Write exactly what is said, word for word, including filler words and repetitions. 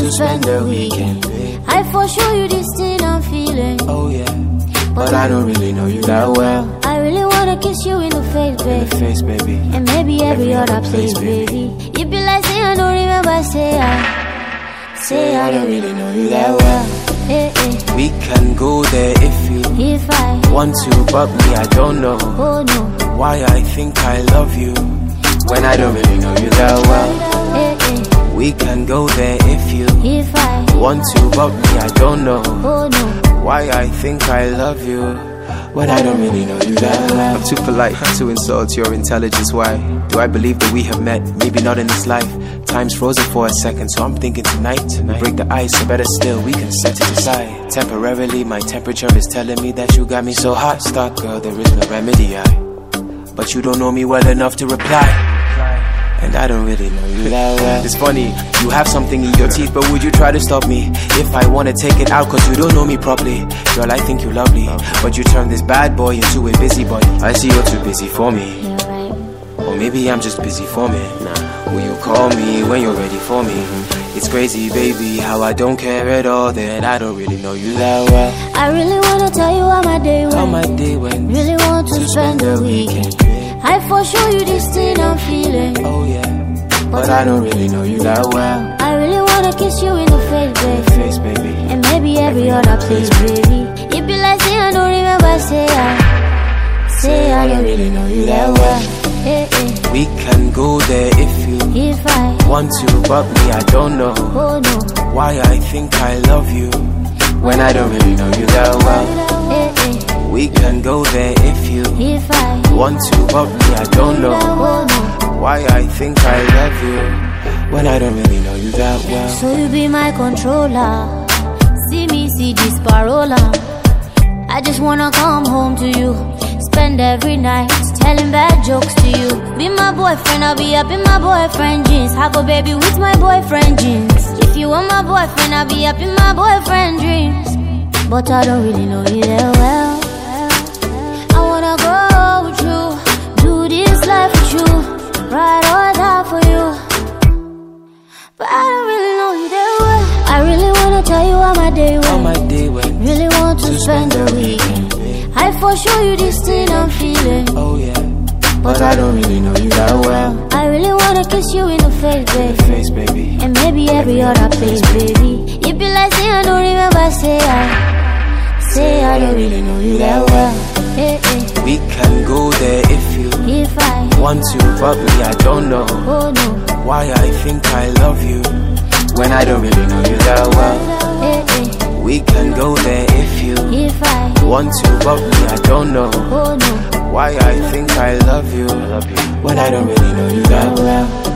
to spend the weekend. I for sure you this thing I'm feeling. Oh yeah, but I don't really know you that well. I really wanna kiss you in the face, baby. In the face, baby. And maybe every, every other place, place baby. You be like, say I don't remember, say I. Say I don't really know you that well. Hey, hey. We can go there if you If I want to, but me I don't know. Oh no. Why I think I love you when I don't really know you that well. Hey, hey. We can go there if you If I want to, but me I don't know. Oh no. Why I think I love you when I don't really know you that well. I'm too polite to insult your intelligence. Why do I believe that we have met? Maybe not in this life. Time's frozen for a second, so I'm thinking tonight, tonight. We break the ice, or better still, we can set it aside. Temporarily, my temperature is telling me that you got me so hot. Stop, girl, there is no remedy. I, but you don't know me well enough to reply, and I don't really know you that well. It's funny, you have something in your teeth, but would you try to stop me if I wanna take it out? Cause you don't know me properly. Girl, I think you're lovely, but you turn this bad boy into a busybody. I see you're too busy for me, or maybe I'm just busy for me. Will you call me when you're ready for me? It's crazy, baby, how I don't care at all that I don't really know you that well. I really wanna tell you how my day went. How my day went. Really want to, to spend the weekend. I for sure you this thing I'm feeling. Oh yeah, but I don't really know you that well. I really wanna kiss you in the face, baby. In the face, baby. And maybe every, every other place, baby. You be like, say I don't remember, say I. Say I don't really know you that well. Hey, hey. We can go there if you If I want to, but me I don't know. Oh no. Why I think I love you when I don't really know you that well. Hey, hey. We can go there if you If I want to, but me I don't know. Oh no. Why I think I love you when I don't really know you that well. So you be my controller. See me see this parola. I just wanna come home to you. Spend every night telling bad jokes to you. Be my boyfriend, I'll be up in my boyfriend jeans. Have a baby with my boyfriend jeans. If you want my boyfriend, I'll be up in my boyfriend dreams. But I don't really know you that well. I wanna go with you, do this life with you, ride or die for you. But I don't really know you that well. I really wanna tell you how my day went. How my day went. Really want to, to spend the weekend. I for sure you this thing I'm feeling. Oh yeah, but I don't really know you that well. I really wanna kiss you in the face, baby. In the face, baby. And maybe every, every other place, baby. You be like, say I don't remember, say I. Say I don't really know you that well. Hey, hey. We can go there if you If I want to, but me I don't know. Oh no. Why I think I love you when I don't really know you that well. Hey, hey. We can go there if you If I want to, but me I don't know. Oh no. Why I think I love you when I don't really know you that well.